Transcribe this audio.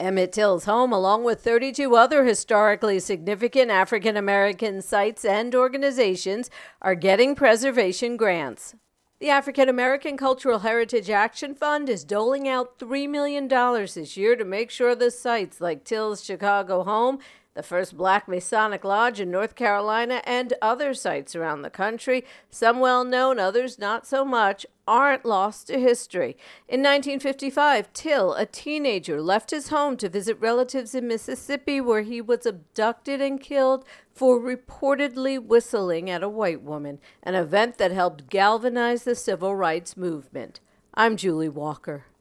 Emmett Till's home, along with 32 other historically significant African American sites and organizations, are getting preservation grants. The African American Cultural Heritage Action Fund is doling out $3 million this year to make sure the sites like Till's Chicago home, the first Black Masonic Lodge in North Carolina, and other sites around the country, some well known, others not so much, aren't lost to history. In 1955, Till, a teenager, left his home to visit relatives in Mississippi, where he was abducted and killed for reportedly whistling at a white woman, an event that helped galvanize the civil rights movement. I'm Julie Walker.